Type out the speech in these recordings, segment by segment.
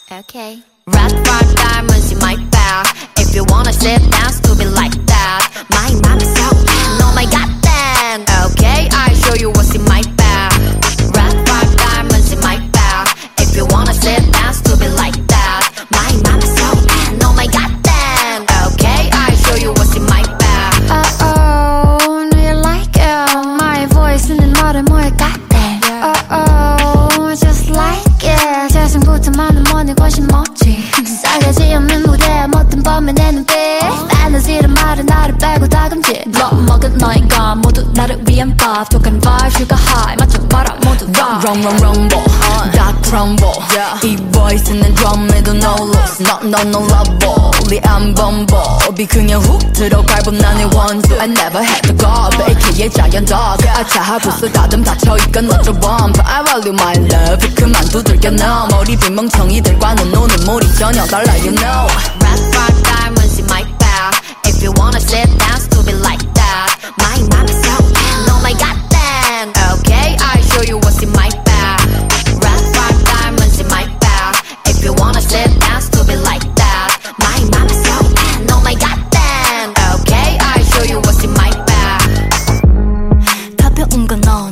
Okay. Red flag diamonds in my bag. If you wanna sit down, stupid like that. My mom is so bad. Oh my god, then. Okay, I show you what's in my bag. Red flag diamonds in my bag. If you wanna sit down, stupid like that. My mom is so bad. Oh my god, then. Okay, I show you what's in my bag. Oh, do you like it? My voice in the modern more goddamn. Oh, just like it. 재생부터 많은 money 관심 없지. 싸가지 없는 무대에 못된 범의 내 눈빛. Fantasy란 말은 나를 빼고 다 금지. 너 먹은 너희가 모두 나를 위한 밥. 독한 vibe, sugar high 맞춰봐라 모두 다. Rumble 다 crumble 이 voice는 drum에도 no loss no love 안 범벅이 그냥 훅 들어갈 법 나는 원수 I never had the god AKA giant dog 아차하 부스 다듬 닫혀있건 너도 bump I value my love 그만 두들겨 너 머리 빈 멍청이들과는 노는 물이 전혀 달라 you know Red flag diamonds in my bag. If you wanna sit down, stupid like that. My mom is so bad. Oh my god, then. Okay, I show you what's in my bag. Red flag diamonds in my bag. If you wanna sit down, stupid like that. My mom is so bad. Oh my god, then. Okay, I show you what's in my bag. 가벼운 건 너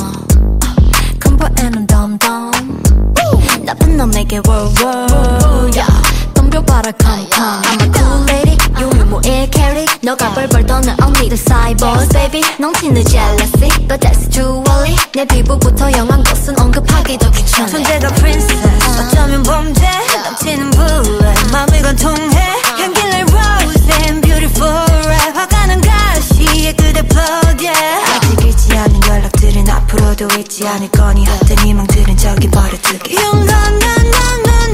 공부에는 덤덤 나쁜 놈에게 world yeah. 덤벼봐라 come I'm a cool lady 유무무일 캐리 너가 벌벌 떠는 언니들 side boys baby 넘치는 jealousy but that's too early 내 피부부터 영한 것은 언급하기도 귀찮아 존재가 princess 어쩌면 범죄 넘치는 bullet 마음을 관통해 향기를 rose and beautiful red 화가는 가시에 그대 blood yeah 아직 잊지 않은 연락들은 앞으로도 잊지 않을 거니 헛된 희망들은 저기 버려두게 용감한 난